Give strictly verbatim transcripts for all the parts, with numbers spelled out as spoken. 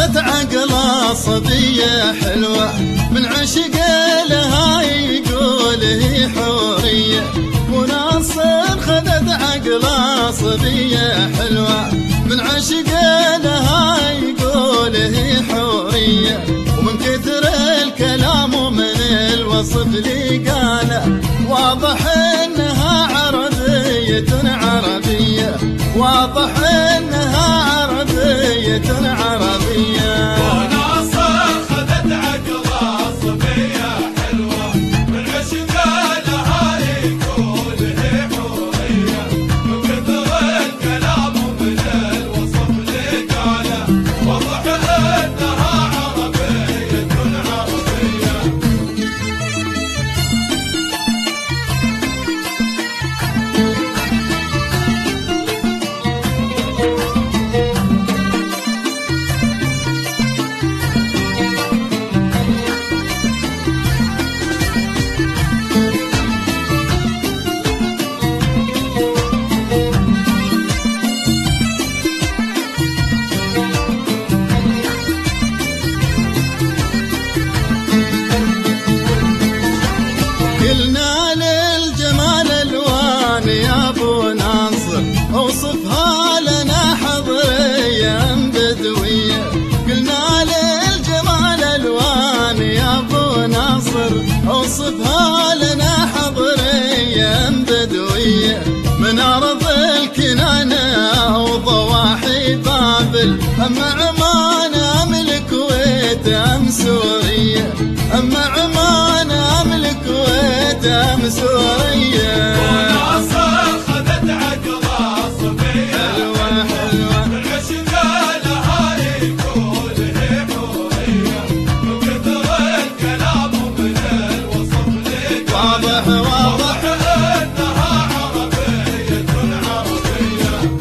خذت عقل صبية حلوة من عشق لها يقول هي حورية. وناصر خذت عقل صبية حلوة من عشق لها يقول هي حورية. ومن كثر الكلام ومن الوصف اللي قاله واضح انها عربية عربية، واضح انها عربية عربية. وناصر خذت عقل صبية حلوة من عشق لها يقول هي حورية. من كثر الكلام ومن الوصف اللي قاله واضح انها عربية عربية. قلنا للجمال الوان يا ابو ناصر اوصفها لنا حضرية بدوية. قلنا للجمال الوان يا ابو ناصر اوصفها لنا حضرية بدوية. من ارض الكنانة وضواحي بابل اما عمان ام الكويت ام سوريا، اما عمان ام الكويت ام سوريا. وناصر خذت عقل صبية حلوة حلوة من عشق لها يقول هي حورية. من كثر الكلام ومن الوصف اللي واضح واضح انها عربية عربية.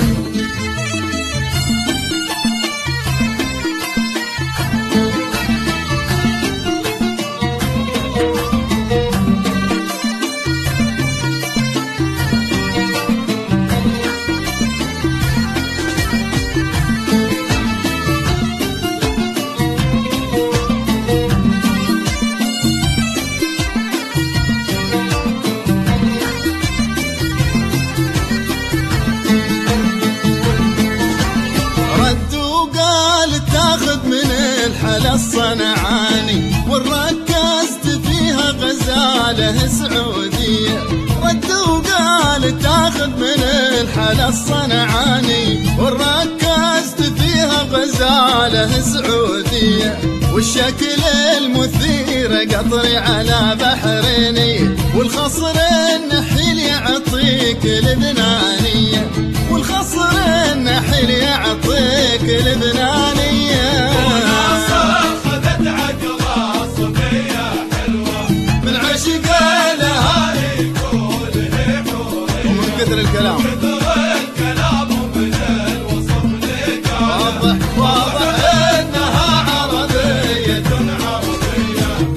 الحلا الصنعاني وركزت فيها غزالة سعودية. رد وقال تاخذ من الحلا الصنعاني وركزت فيها غزالة سعودية. والشكل المثير قطري على بحريني والخصر النحيل يعطيك لبنانية، والخصر النحيل يعطيك لبنانية. وناصر خذت عقل صبية حلوة من عشق لها يقول هي حورية. ومن كثر الكلام كثر الكلام ومن الوصف اللي قاله واضح واضح انها عربية عربية.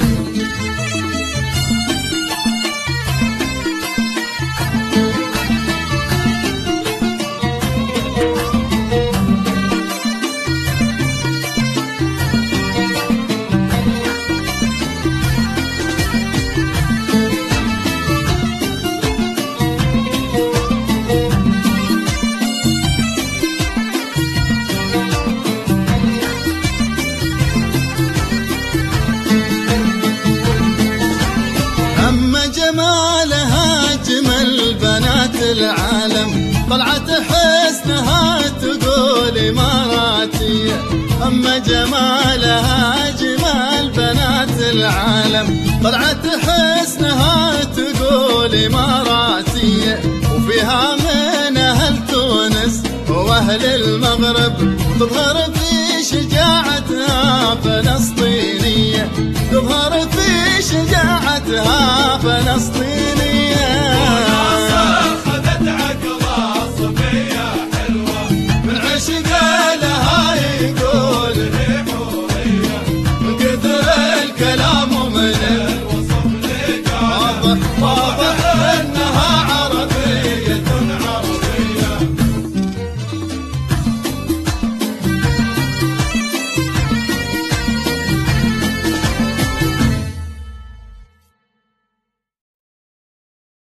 جمالها أجمل بنات العالم طلعت حسنها تقول إماراتية. أما جمالها أجمل بنات العالم طلعت حسنها تقول إماراتية. وفيها من أهل تونس وأهل المغرب تظهر في شجاعتها فلسطينية، تظهر في شجاعتها فلسطينية. وناصر خذت عقل صبية حلوة من عشق لها يقول هي حورية. من كثر الكلام